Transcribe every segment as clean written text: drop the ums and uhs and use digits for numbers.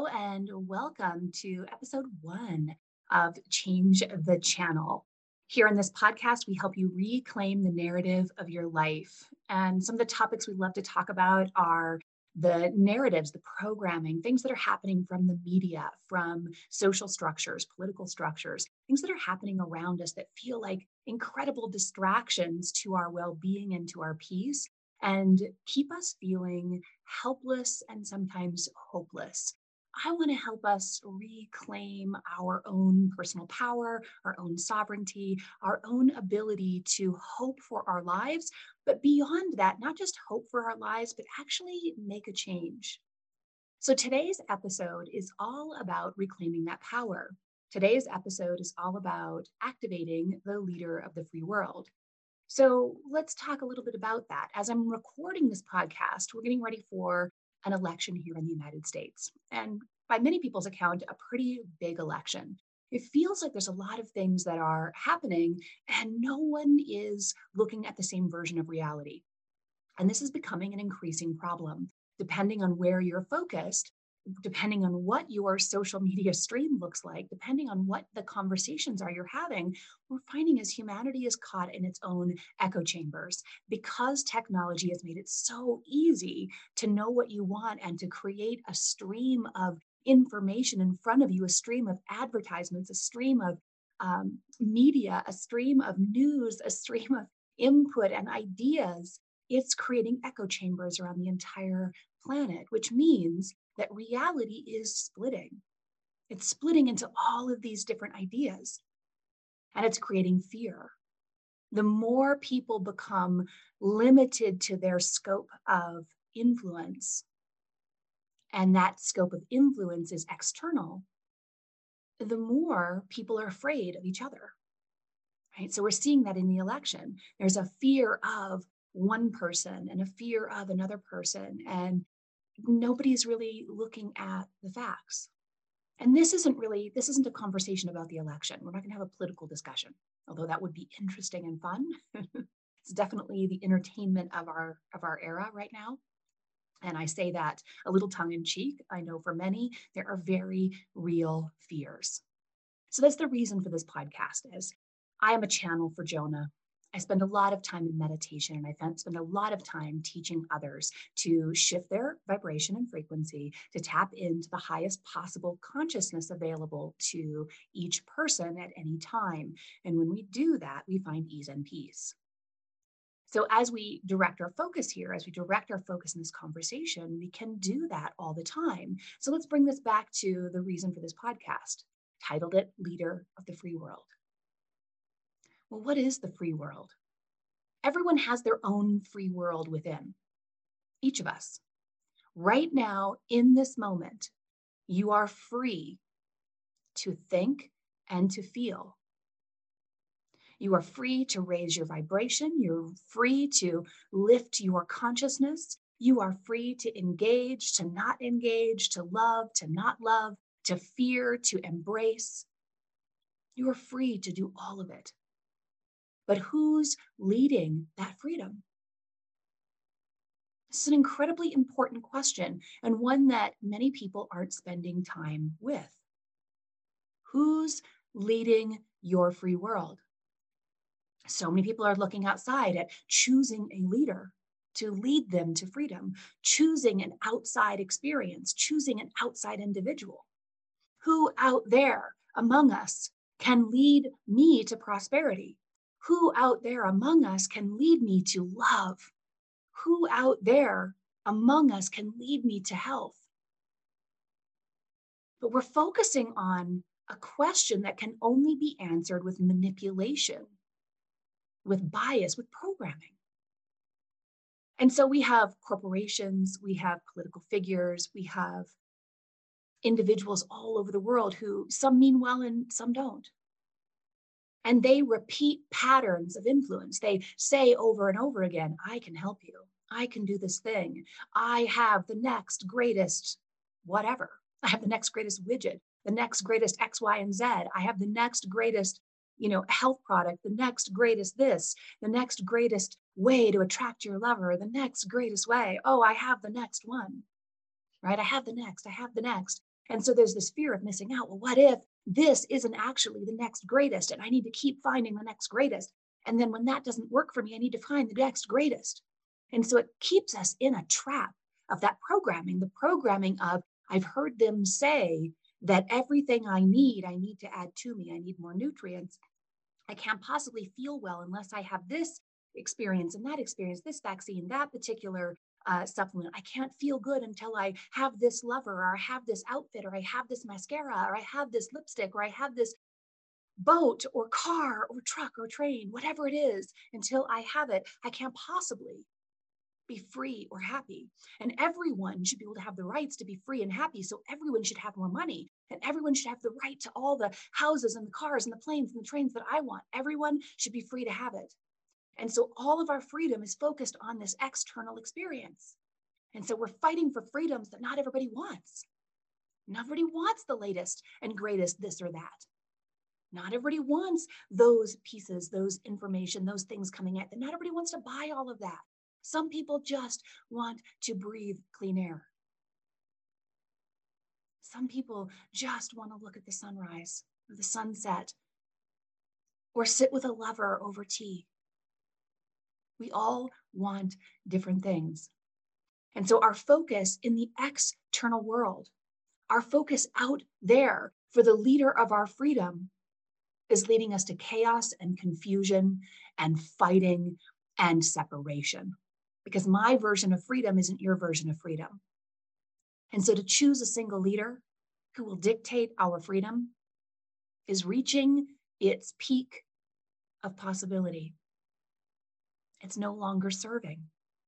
and welcome to episode 1 of Change the Channel. Here in this podcast, we help you reclaim the narrative of your life. And some of the topics we love to talk about are the narratives, the programming, things that are happening from the media, from social structures, political structures, things that are happening around us that feel like incredible distractions to our well being and to our peace and keep us feeling helpless and sometimes hopeless. I want to help us reclaim our own personal power, our own sovereignty, our own ability to hope for our lives. But beyond that, not just hope for our lives, but actually make a change. So today's episode is all about reclaiming that power. Today's episode is all about activating the leader of the free world. So let's talk a little bit about that. As I'm recording this podcast, we're getting ready for an election here in the United States. And by many people's account, a pretty big election. It feels like there's a lot of things that are happening and no one is looking at the same version of reality. And this is becoming an increasing problem. Depending on where you're focused, depending on what your social media stream looks like, depending on what the conversations are you're having, we're finding as humanity is caught in its own echo chambers because technology has made it so easy to know what you want and to create a stream of information in front of you, a stream of advertisements, a stream of media, a stream of news, a stream of input and ideas. It's creating echo chambers around the entire planet, which means that reality is splitting. It's splitting into all of these different ideas, and it's creating fear. The more people become limited to their scope of influence, and that scope of influence is external, the more people are afraid of each other. Right? So we're seeing that in the election. There's a fear of one person and a fear of another person, and nobody's really looking at the facts. And this isn't a conversation about the election. We're not going to have a political discussion, although that would be interesting and fun. It's definitely the entertainment of our era right now. And I say that a little tongue in cheek. I know for many, there are very real fears. So that's the reason for this podcast is I am a channel for Jonah. I spend a lot of time in meditation and I spend a lot of time teaching others to shift their vibration and frequency to tap into the highest possible consciousness available to each person at any time. And when we do that, we find ease and peace. So as we direct our focus here, as we direct our focus in this conversation, we can do that all the time. So let's bring this back to the reason for this podcast, titled it Leader of the Free World. Well, what is the free world? Everyone has their own free world within, each of us. Right now, in this moment, you are free to think and to feel. You are free to raise your vibration. You're free to lift your consciousness. You are free to engage, to not engage, to love, to not love, to fear, to embrace. You are free to do all of it. But who's leading that freedom? This is an incredibly important question and one that many people aren't spending time with. Who's leading your free world? So many people are looking outside at choosing a leader to lead them to freedom, choosing an outside experience, choosing an outside individual. Who out there among us can lead me to prosperity? Who out there among us can lead me to love? Who out there among us can lead me to health? But we're focusing on a question that can only be answered with manipulation, with bias, with programming. And so we have corporations, we have political figures, we have individuals all over the world who some mean well and some don't. And they repeat patterns of influence. They say over and over again, I can help you. I can do this thing. I have the next greatest whatever. I have the next greatest widget, the next greatest X, Y, and Z. I have the next greatest, health product, the next greatest this, the next greatest way to attract your lover, the next greatest way. Oh, I have the next one, right? I have the next. And so there's this fear of missing out. Well, what if this isn't actually the next greatest? And I need to keep finding the next greatest. And then when that doesn't work for me, I need to find the next greatest. And so it keeps us in a trap of that programming, the programming of, I've heard them say that everything I need to add to me. I need more nutrients. I can't possibly feel well unless I have this experience and that experience, this vaccine, that particular supplement. I can't feel good until I have this lover, or I have this outfit, or I have this mascara, or I have this lipstick, or I have this boat or car or truck or train, whatever it is. Until I have it, I can't possibly be free or happy. And everyone should be able to have the rights to be free and happy. So everyone should have more money, and everyone should have the right to all the houses and the cars and the planes and the trains that I want. Everyone should be free to have it. And so all of our freedom is focused on this external experience. And so we're fighting for freedoms that not everybody wants. Not everybody wants the latest and greatest this or that. Not everybody wants those pieces, those information, those things coming at them. Not everybody wants to buy all of that. Some people just want to breathe clean air. Some people just want to look at the sunrise or the sunset, or sit with a lover over tea. We all want different things. And so our focus in the external world, our focus out there for the leader of our freedom, is leading us to chaos and confusion and fighting and separation. Because my version of freedom isn't your version of freedom. And so to choose a single leader who will dictate our freedom is reaching its peak of possibility. It's no longer serving.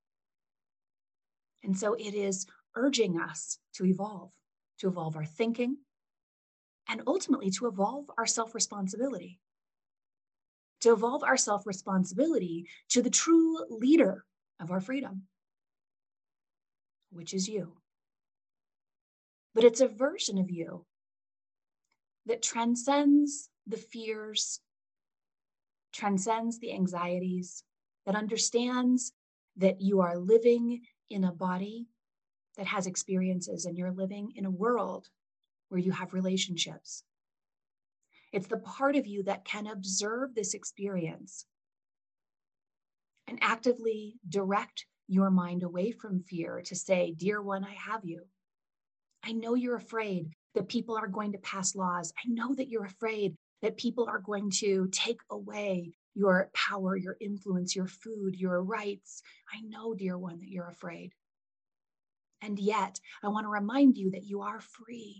And so it is urging us to evolve our thinking, and ultimately to evolve our self-responsibility. To evolve our self-responsibility to the true leader of our freedom, which is you. But it's a version of you that transcends the fears, transcends the anxieties, that understands that you are living in a body that has experiences, and you're living in a world where you have relationships. It's the part of you that can observe this experience and actively direct your mind away from fear to say, dear one, I have you. I know you're afraid that people are going to pass laws. I know that you're afraid that people are going to take away your power, your influence, your food, your rights. I know, dear one, that you're afraid. And yet, I want to remind you that you are free.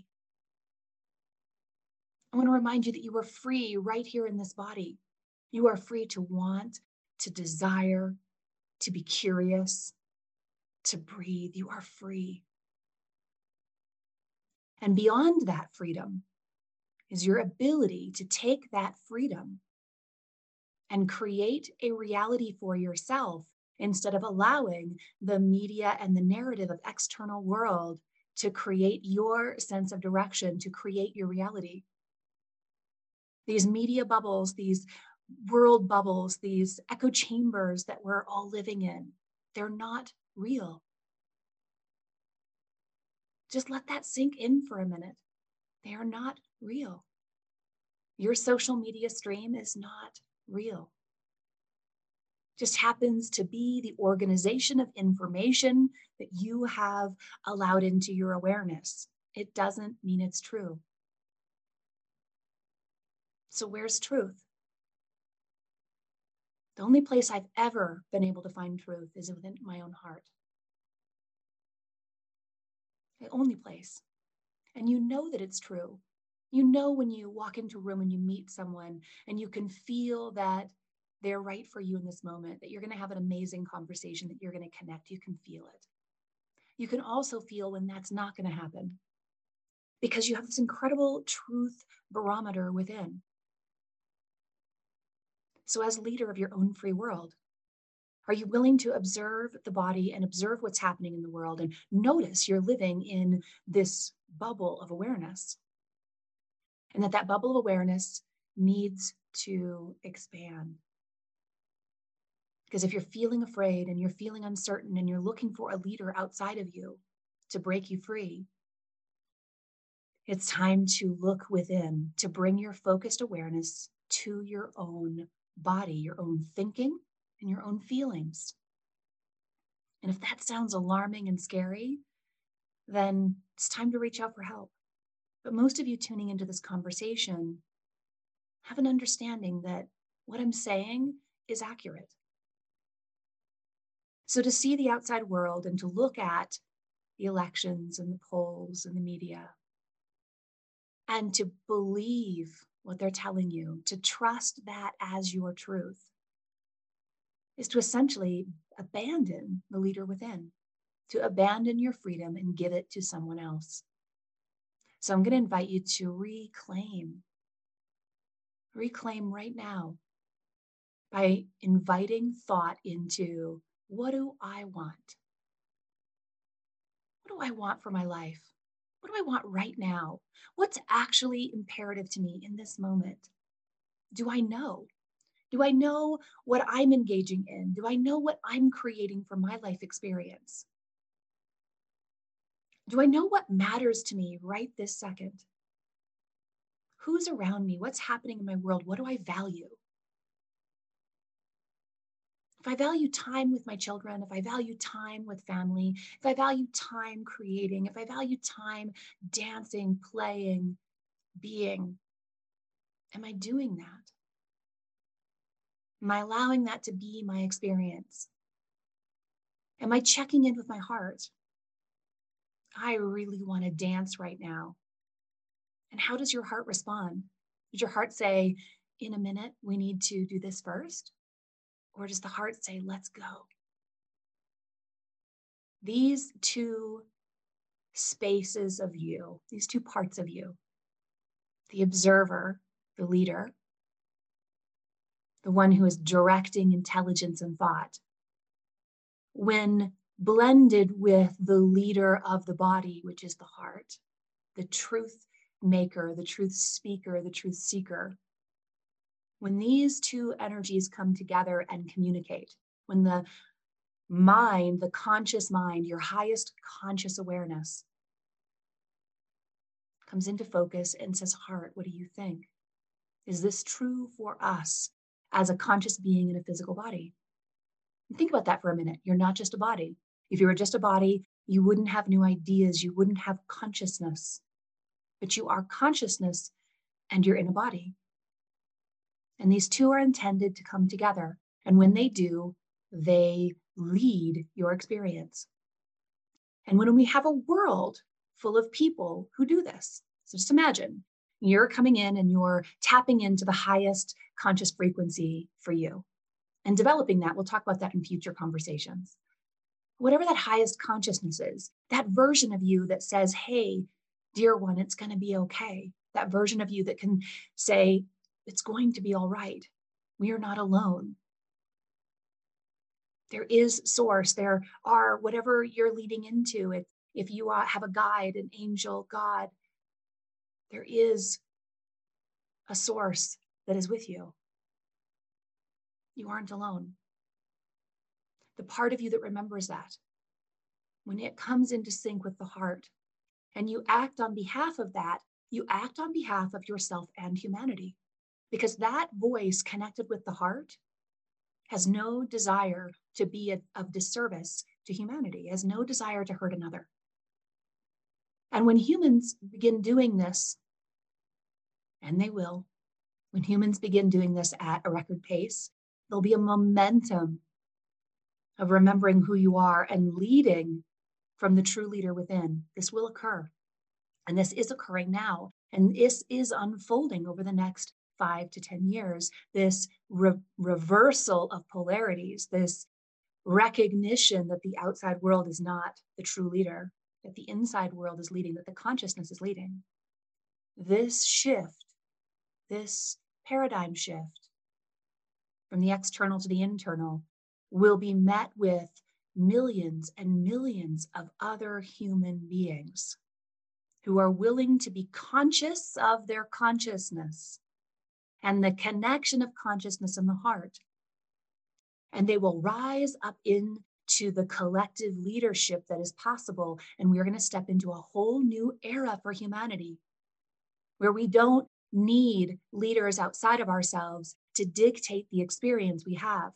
I want to remind you that you are free right here in this body. You are free to want, to desire, to be curious, to breathe. You are free. And beyond that freedom is your ability to take that freedom and create a reality for yourself instead of allowing the media and the narrative of external world to create your sense of direction, to create your reality. These media bubbles, these world bubbles, these echo chambers that we're all living in, they're not real. Just let that sink in for a minute. They are not real. Your social media stream is not real. Just happens to be the organization of information that you have allowed into your awareness. It doesn't mean it's true. So where's truth? The only place I've ever been able to find truth is within my own heart. The only place. And you know that it's true. You know when you walk into a room and you meet someone and you can feel that they're right for you in this moment, that you're going to have an amazing conversation, that you're going to connect. You can feel it. You can also feel when that's not going to happen, because you have this incredible truth barometer within. So as leader of your own free world, are you willing to observe the body and observe what's happening in the world and notice you're living in this bubble of awareness, and that bubble of awareness needs to expand? Because if you're feeling afraid and you're feeling uncertain and you're looking for a leader outside of you to break you free, It's time to look within, to bring your focused awareness to your own body, your own thinking, and your own feelings. And if that sounds alarming and scary, then it's time to reach out for help. But most of you tuning into this conversation have an understanding that what I'm saying is accurate. So to see the outside world and to look at the elections and the polls and the media and to believe what they're telling you, to trust that as your truth, is to essentially abandon the leader within, to abandon your freedom and give it to someone else. So I'm going to invite you to reclaim right now by inviting thought into, what do I want? What do I want for my life? What do I want right now? What's actually imperative to me in this moment? Do I know? Do I know what I'm engaging in? Do I know what I'm creating for my life experience? Do I know what matters to me right this second? Who's around me? What's happening in my world? What do I value? If I value time with my children, if I value time with family, if I value time creating, if I value time dancing, playing, being, am I doing that? Am I allowing that to be my experience? Am I checking in with my heart? I really want to dance right now. And how does your heart respond? Does your heart say, in a minute, we need to do this first? Or does the heart say, let's go? These two spaces of you, these two parts of you, the observer, the leader, the one who is directing intelligence and thought, when blended with the leader of the body, which is the heart, the truth maker, the truth speaker, the truth seeker, when these two energies come together and communicate, when the mind, the conscious mind, your highest conscious awareness comes into focus and says, heart, what do you think? Is this true for us as a conscious being in a physical body? And think about that for a minute. You're not just a body. If you were just a body, you wouldn't have new ideas. You wouldn't have consciousness. But you are consciousness and you're in a body. And these two are intended to come together. And when they do, they lead your experience. And when we have a world full of people who do this, so just imagine you're coming in and you're tapping into the highest conscious frequency for you and developing that. We'll talk about that in future conversations. Whatever that highest consciousness is, that version of you that says, hey, dear one, it's going to be okay. That version of you that can say, it's going to be all right. We are not alone. There is source. There are whatever you're leading into. If you have a guide, an angel, God, there is a source that is with you. You aren't alone. The part of you that remembers that, when it comes into sync with the heart, and you act on behalf of that, you act on behalf of yourself and humanity. Because that voice connected with the heart has no desire to be of disservice to humanity, has no desire to hurt another. And when humans begin doing this, and they will, when humans begin doing this at a record pace, there'll be a momentum of remembering who you are and leading from the true leader within. This will occur. And this is occurring now. And this is unfolding over the next 5 to 10 years. This reversal of polarities, this recognition that the outside world is not the true leader, that the inside world is leading, that the consciousness is leading. This shift, this paradigm shift from the external to the internal will be met with millions and millions of other human beings who are willing to be conscious of their consciousness and the connection of consciousness in the heart. And they will rise up into the collective leadership that is possible. And we're going to step into a whole new era for humanity. where we don't need leaders outside of ourselves to dictate the experience we have.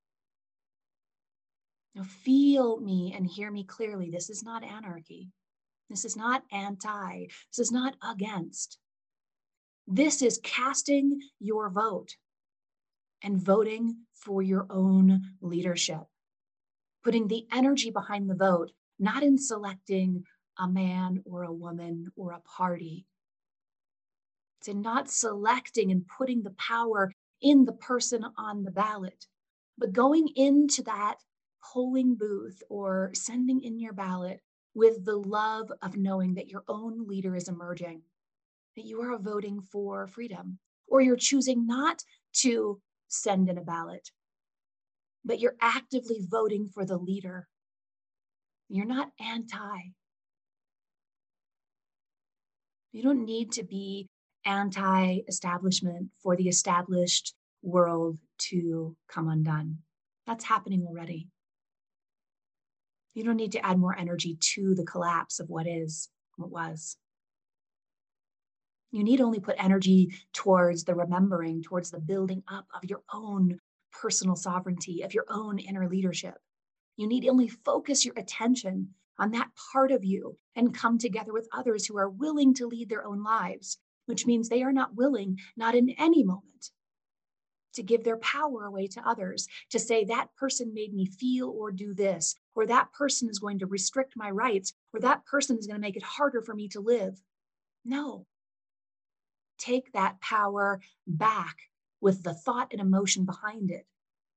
Now, feel me and hear me clearly. This is not anarchy. This is not anti. This is not against. This is casting your vote and voting for your own leadership, putting the energy behind the vote, not in selecting a man or a woman or a party. It's in not selecting and putting the power in the person on the ballot, but going into that polling booth or sending in your ballot with the love of knowing that your own leader is emerging, that you are voting for freedom, or you're choosing not to send in a ballot, but you're actively voting for the leader. You're not anti. You don't need to be anti-establishment for the established world to come undone. That's happening already. You don't need to add more energy to the collapse of what is, what was. You need only put energy towards the remembering, towards the building up of your own personal sovereignty, of your own inner leadership. You need only focus your attention on that part of you and come together with others who are willing to lead their own lives, which means they are not willing, not in any moment, to give their power away to others, to say that person made me feel or do this, or that person is going to restrict my rights, or that person is going to make it harder for me to live. No. Take that power back with the thought and emotion behind it.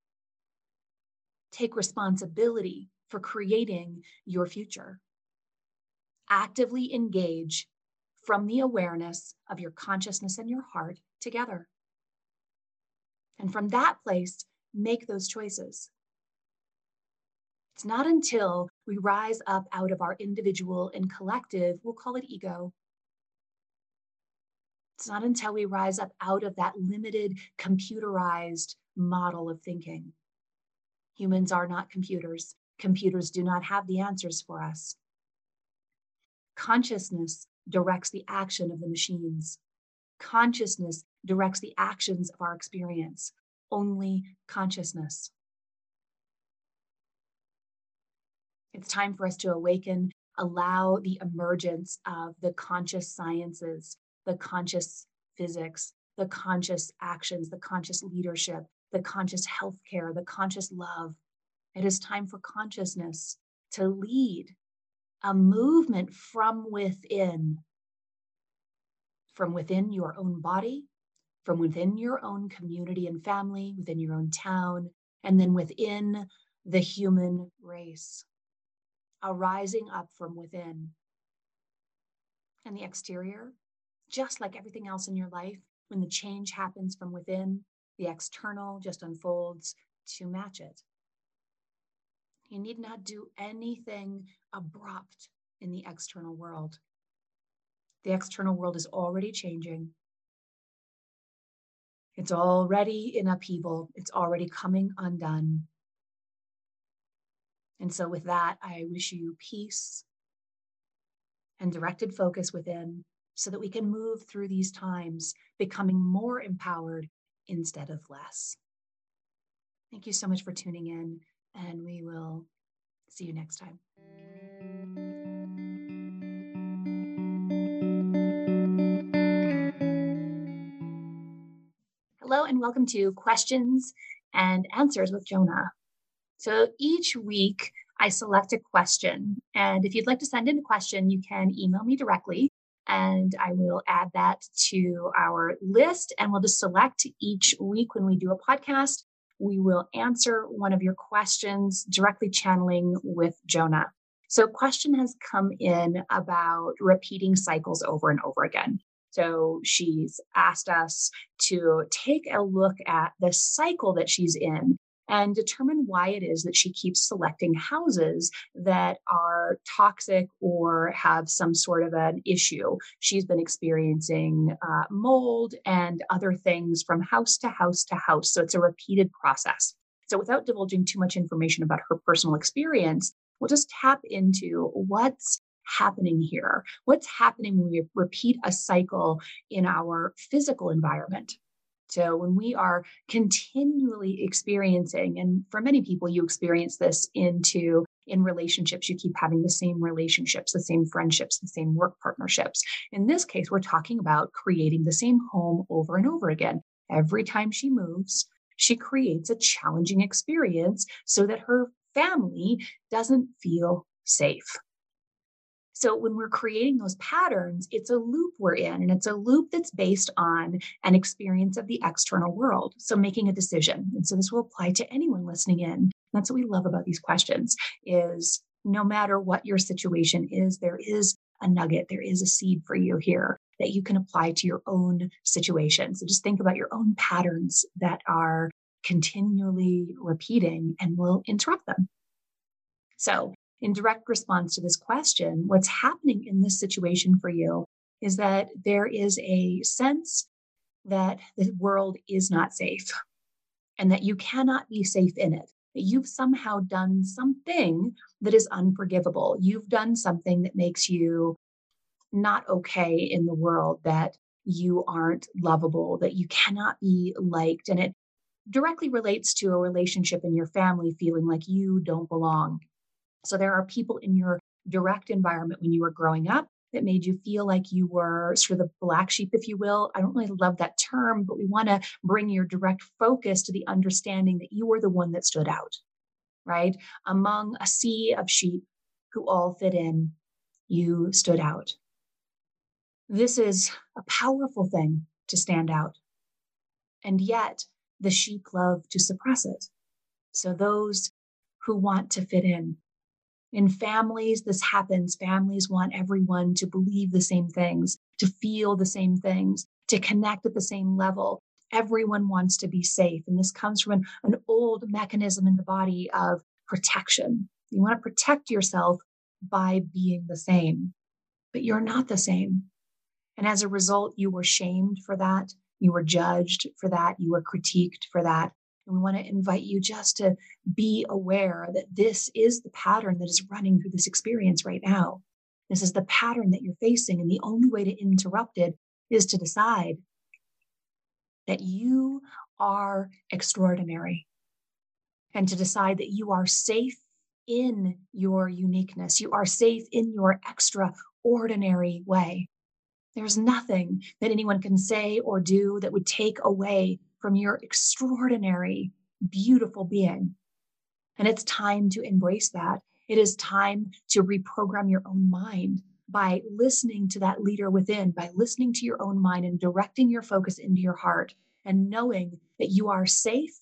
Take responsibility for creating your future. Actively engage from the awareness of your consciousness and your heart together. And from that place, make those choices. It's not until we rise up out of our individual and collective, we'll call it ego. It's not until we rise up out of that limited, computerized model of thinking. Humans are not computers. Computers do not have the answers for us. Consciousness directs the action of the machines. Consciousness directs the actions of our experience. Only consciousness. It's time for us to awaken, allow the emergence of the conscious sciences, the conscious physics, the conscious actions, the conscious leadership, the conscious healthcare, the conscious love. It is time for consciousness to lead a movement from within your own body, from within your own community and family, within your own town, and then within the human race. A rising up from within. And the exterior, just like everything else in your life, when the change happens from within, the external just unfolds to match it. You need not do anything abrupt in the external world. The external world is already changing. It's already in upheaval. It's already coming undone. And so with that, I wish you peace and directed focus within so that we can move through these times becoming more empowered instead of less. Thank you so much for tuning in, and we will see you next time. Hello, and welcome to Questions and Answers with Jonah. So each week I select a question, and if you'd like to send in a question, you can email me directly, and I will add that to our list, and we'll just select each week when we do a podcast. We will answer one of your questions directly channeling with Jonah. So a question has come in about repeating cycles over and over again. So she's asked us to take a look at the cycle that she's in and determine why it is that she keeps selecting houses that are toxic or have some sort of an issue. She's been experiencing mold and other things from house to house to house. So it's a repeated process. So without divulging too much information about her personal experience, we'll just tap into what's happening here? What's happening when we repeat a cycle in our physical environment? So when we are continually experiencing, and for many people, you experience this in relationships, you keep having the same relationships, the same friendships, the same work partnerships. In this case, we're talking about creating the same home over and over again. Every time she moves, she creates a challenging experience so that her family doesn't feel safe. So when we're creating those patterns, it's a loop we're in, and it's a loop that's based on an experience of the external world. So making a decision. And so this will apply to anyone listening in. That's what we love about these questions is no matter what your situation is, there is a nugget, there is a seed for you here that you can apply to your own situation. So just think about your own patterns that are continually repeating and will interrupt them. So in direct response to this question, what's happening in this situation for you is that there is a sense that the world is not safe and that you cannot be safe in it. That you've somehow done something that is unforgivable. You've done something that makes you not okay in the world, that you aren't lovable, that you cannot be liked. And it directly relates to a relationship in your family feeling like you don't belong. So there are people in your direct environment when you were growing up that made you feel like you were sort of the black sheep, if you will. I don't really love that term, but we want to bring your direct focus to the understanding that you were the one that stood out, right? Among a sea of sheep who all fit in, you stood out. This is a powerful thing to stand out. And yet the sheep love to suppress it. So those who want to fit in families, this happens. Families want everyone to believe the same things, to feel the same things, to connect at the same level. Everyone wants to be safe. And this comes from an old mechanism in the body of protection. You want to protect yourself by being the same, but you're not the same. And as a result, you were shamed for that. You were judged for that. You were critiqued for that. And we want to invite you just to be aware that this is the pattern that is running through this experience right now. This is the pattern that you're facing. And the only way to interrupt it is to decide that you are extraordinary and to decide that you are safe in your uniqueness. You are safe in your extraordinary way. There's nothing that anyone can say or do that would take away from your extraordinary, beautiful being. And it's time to embrace that. It is time to reprogram your own mind by listening to that leader within, by listening to your own mind and directing your focus into your heart and knowing that you are safe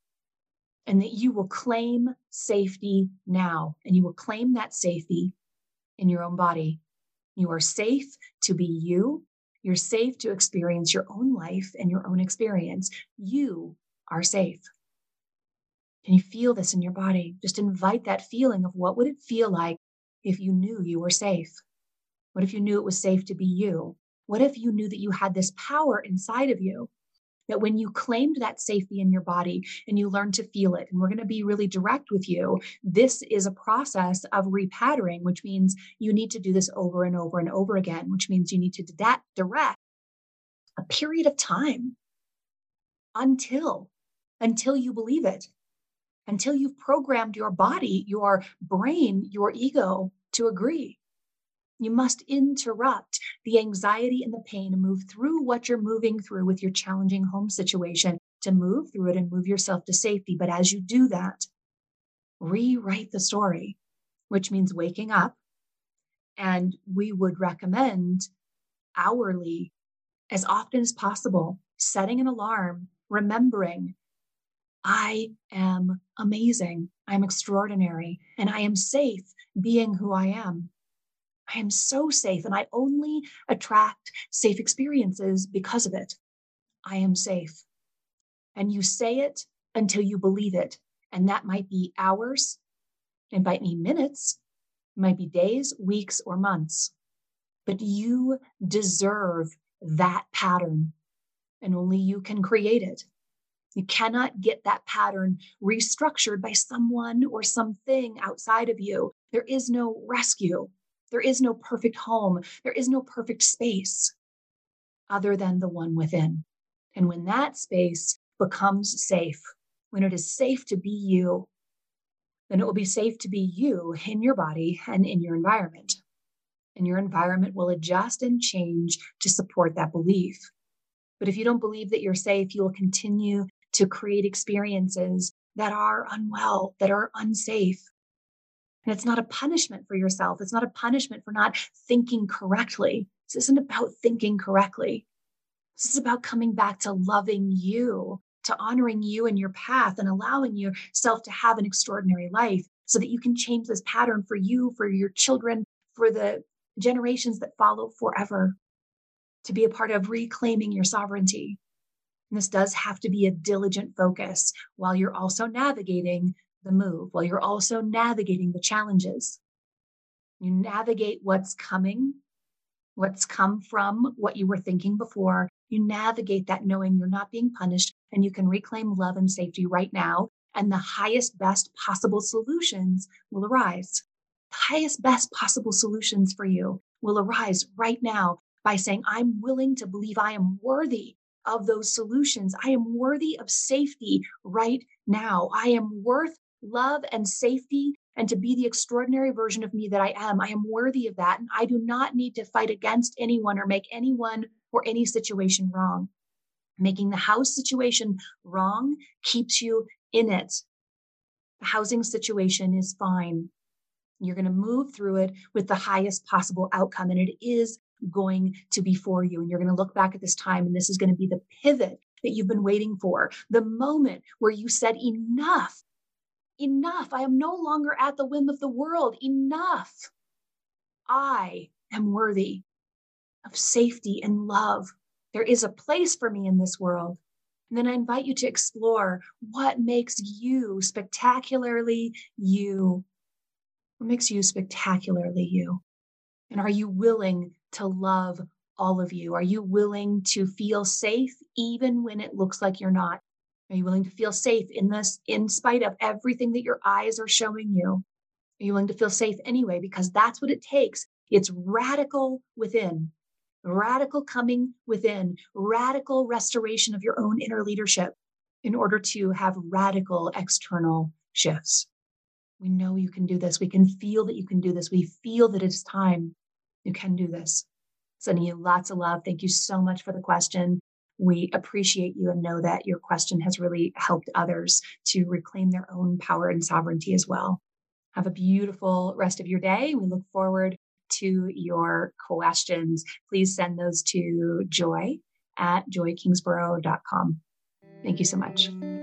and that you will claim safety now. And you will claim that safety in your own body. You are safe to be you. You're safe to experience your own life and your own experience. You are safe. Can you feel this in your body? Just invite that feeling of what would it feel like if you knew you were safe? What if you knew it was safe to be you? What if you knew that you had this power inside of you? That when you claimed that safety in your body and you learned to feel it, and we're going to be really direct with you, this is a process of repatterning, which means you need to do this over and over and over again, which means you need to direct a period of time until you believe it, until you've programmed your body, your brain, your ego to agree. You must interrupt the anxiety and the pain and move through what you're moving through with your challenging home situation to move through it and move yourself to safety. But as you do that, rewrite the story, which means waking up. And we would recommend hourly, as often as possible, setting an alarm, remembering, I am amazing, I'm extraordinary, and I am safe being who I am. I am so safe, and I only attract safe experiences because of it. I am safe. And you say it until you believe it. And that might be hours, it might be minutes, it might be days, weeks, or months. But you deserve that pattern, and only you can create it. You cannot get that pattern restructured by someone or something outside of you. There is no rescue. There is no perfect home. There is no perfect space other than the one within. And when that space becomes safe, when it is safe to be you, then it will be safe to be you in your body and in your environment. And your environment will adjust and change to support that belief. But if you don't believe that you're safe, you will continue to create experiences that are unwell, that are unsafe. And it's not a punishment for yourself. It's not a punishment for not thinking correctly. This isn't about thinking correctly. This is about coming back to loving you, to honoring you and your path, and allowing yourself to have an extraordinary life so that you can change this pattern for you, for your children, for the generations that follow forever, to be a part of reclaiming your sovereignty. And this does have to be a diligent focus while you're also navigating the move, while you're also navigating the challenges. You navigate what's coming, what's come from what you were thinking before. You navigate that knowing you're not being punished and you can reclaim love and safety right now. And the highest, best possible solutions will arise. The highest, best possible solutions for you will arise right now by saying, I'm willing to believe I am worthy of those solutions. I am worthy of safety right now. I am worth love and safety and to be the extraordinary version of me that I am. I am worthy of that. And I do not need to fight against anyone or make anyone or any situation wrong. Making the house situation wrong keeps you in it. The housing situation is fine. You're going to move through it with the highest possible outcome, and it is going to be for you. And you're going to look back at this time, and this is going to be the pivot that you've been waiting for, the moment where you said, enough. Enough. I am no longer at the whim of the world. Enough. I am worthy of safety and love. There is a place for me in this world. And then I invite you to explore what makes you spectacularly you. What makes you spectacularly you? And are you willing to love all of you? Are you willing to feel safe even when it looks like you're not? Are you willing to feel safe in this, in spite of everything that your eyes are showing you? Are you willing to feel safe anyway? Because that's what it takes. It's radical within, radical coming within, radical restoration of your own inner leadership in order to have radical external shifts. We know you can do this. We can feel that you can do this. We feel that it's time. You can do this. Sending you lots of love. Thank you so much for the question. We appreciate you and know that your question has really helped others to reclaim their own power and sovereignty as well. Have a beautiful rest of your day. We look forward to your questions. Please send those to joy@joykingsborough.com. Thank you so much.